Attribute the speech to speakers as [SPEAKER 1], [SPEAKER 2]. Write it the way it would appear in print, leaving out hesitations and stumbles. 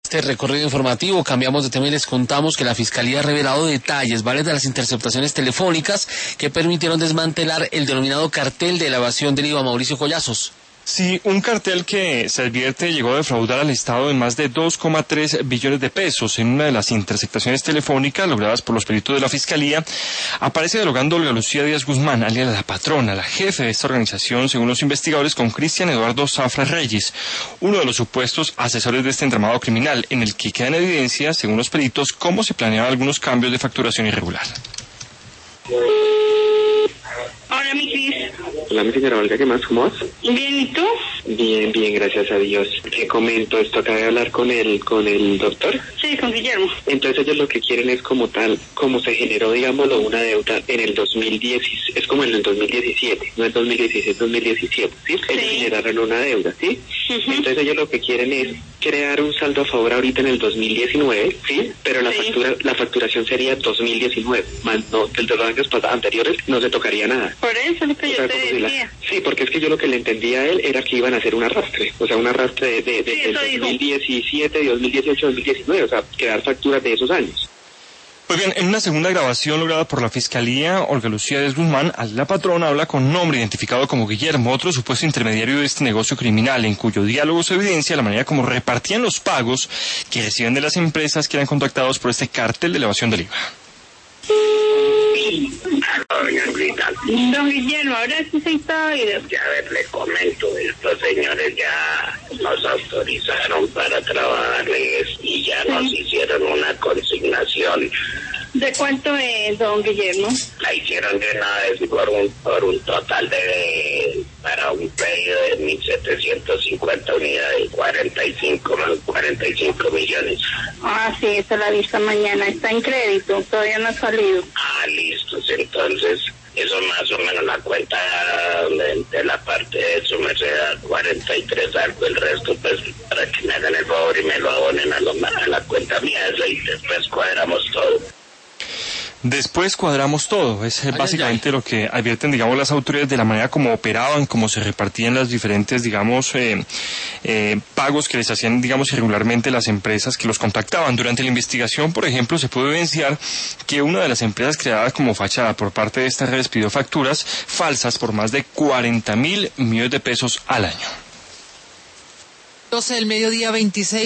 [SPEAKER 1] Este recorrido informativo, cambiamos de tema y les contamos que la Fiscalía ha revelado detalles, ¿vale?, de las interceptaciones telefónicas que permitieron desmantelar el denominado cartel de la evasión del IVA. Mauricio Collazos.
[SPEAKER 2] Sí, un cartel que se advierte llegó a defraudar al Estado en más de 2,3 billones de pesos. En una de las interceptaciones telefónicas logradas por los peritos de la Fiscalía, aparece dialogando Olga Lucía Díaz Guzmán, alias La Patrona, la jefe de esta organización, según los investigadores, con Cristian Eduardo Zafra Reyes, uno de los supuestos asesores de este entramado criminal, en el que queda en evidencia, según los peritos, cómo se planeaban algunos cambios de facturación irregular.
[SPEAKER 3] Hola, mi Cris.
[SPEAKER 4] Hola, mi señora Olga, ¿qué más? ¿Cómo vas?
[SPEAKER 3] Bien, ¿y tú?
[SPEAKER 4] Bien, bien, gracias a Dios. Te comento esto, acabé de hablar con el doctor.
[SPEAKER 3] Sí, con Guillermo.
[SPEAKER 4] Entonces ellos lo que quieren es como tal, como se generó, digámoslo, una deuda en el 2010, es como en el 2017, no el 2016, 2017, ¿sí? Ellos generaron una deuda, ¿sí? Entonces ellos lo que quieren es crear un saldo a favor ahorita en el 2019, ¿sí? Pero la facturación sería 2019, más no, de los años anteriores no se tocaría nada.
[SPEAKER 3] Por eso es lo que yo te decía.
[SPEAKER 4] Sí, porque es que yo lo que le entendía a él era que iban a hacer un arrastre, o sea, un arrastre de 2017, 2018, 2019, o sea, crear facturas de esos años.
[SPEAKER 2] Pues bien, en una segunda grabación lograda por la Fiscalía, Olga Lucía Díaz Guzmán, la patrona, habla con nombre identificado como Guillermo, otro supuesto intermediario de este negocio criminal, en cuyo diálogo se evidencia la manera como repartían los pagos que reciben de las empresas que eran contactados por este cártel de elevación del IVA.
[SPEAKER 3] Don Guillermo, ahora sí se está oído.
[SPEAKER 5] Ya ver, le comento, estos señores ya nos autorizaron para trabajarles y ya nos hicieron una consignación.
[SPEAKER 3] ¿De cuánto es, don Guillermo?
[SPEAKER 5] La hicieron de una vez por un total para un pedido de 1.750 unidades, 45 millones.
[SPEAKER 3] Ah, sí, esa la vista mañana. Está en crédito, todavía no ha salido.
[SPEAKER 5] Ah, listos, entonces, eso más o menos la cuenta de la parte de eso me da 43 algo, el resto pues para que me hagan el favor y me lo abonen a la cuenta mía y después cuadramos todo.
[SPEAKER 2] Después cuadramos todo, es básicamente lo que advierten, digamos, las autoridades de la manera como operaban, cómo se repartían las diferentes, digamos, pagos que les hacían, digamos, irregularmente las empresas que los contactaban. Durante la investigación, por ejemplo, se puede evidenciar que una de las empresas creadas como fachada por parte de estas redes pidió facturas falsas por más de 40.000 millones de pesos al año.
[SPEAKER 6] 12 del mediodía, 26.